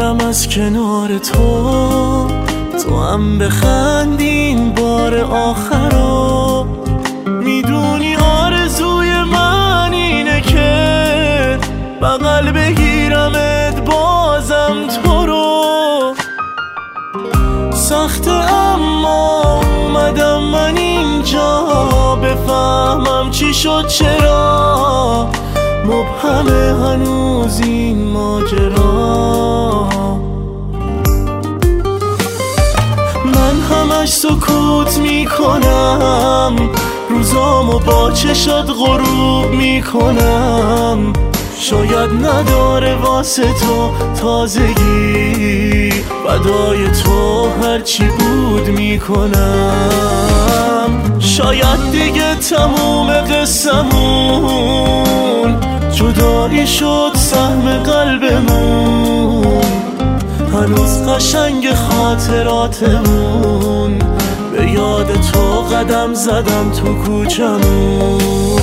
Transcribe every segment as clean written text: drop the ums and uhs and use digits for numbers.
برم از کنار تو هم بخندین بار آخرا. میدونی آرزوی من اینه که بغل بگیرمت بازم تو رو. سخته اما اومدم من اینجا بفهمم چی شد، چرا مبهمه هنوز این ماجرا. من همش سکوت میکنم، روزامو با چشات غروب میکنم. شاید نداره واسه تو تازگی، فدای تو هرچی بود میکنم. شاید دیگه تموم قصمون، جدایی شد سهم قلبمون. هنوز قشنگ خاطراتمون، به یاد تو قدم زدم تو کوچمون.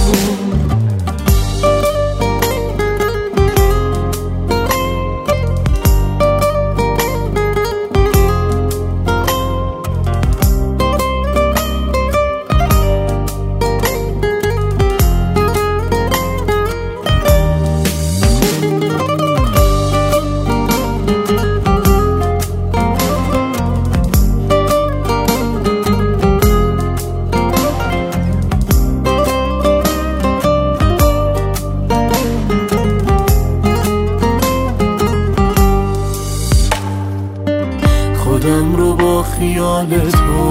خودم رو با خیال تو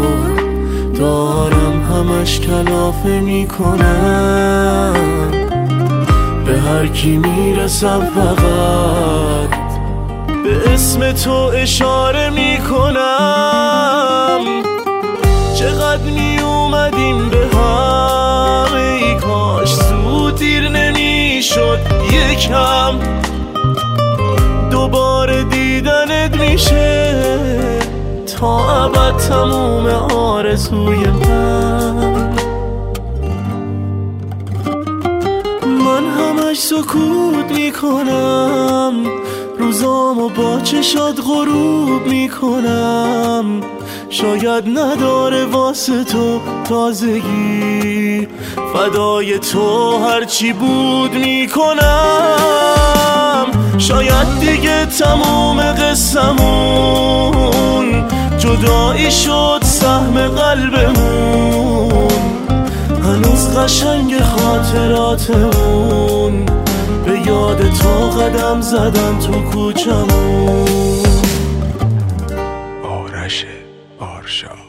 دارم همش کلافه میکنم. به هر کی میرسم فقط به اسم تو اشاره میکنم. چقدر میومدیم به هم، ای کاش زود دیر نمیشد یکم. دوباره دیدنت میشه تا ابد تموم آرزوی من. من همش سکوت میکنم، روزامو با چشات غروب میکنم. شاید نداره واسه تو تازگی، فدای تو هرچی بود میکنم. شاید دیگه تموم قصمون، جدایی شد سهم قلبمون. هنوز قشنگ خاطراتمون، به یاد تو قدم زدم تو کوچمون. آرش آرشا.